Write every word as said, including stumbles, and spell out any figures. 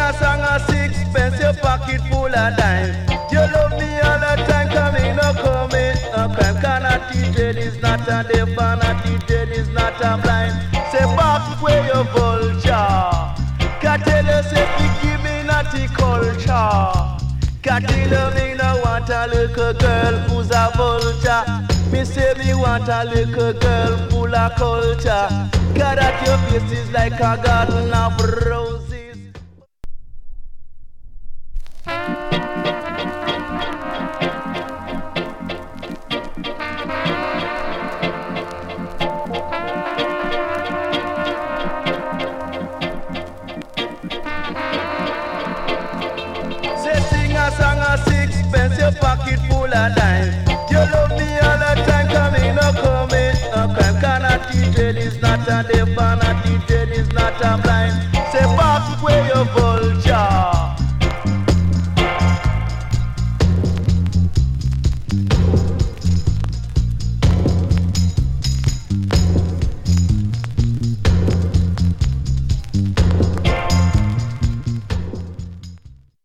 a song of sixpence, your pocket full of dime. You love me all the time, coming, no coming. No crime cannot teach it, is not a deaf, cannot teach it, is not a blind. Say back where your vulture. Can't tell you, say you give me naughty culture. Can't tell me no want a little girl who's a vulture. Me say me want a little girl full of culture. God at your face is like a garden of roses. Say sing a song of sixpence, your pocket full of dime. You love me all the time, coming, no coming. No crime cannot teach it, is not a deaf, cannot teach it, is not a blind. Say back where your voice.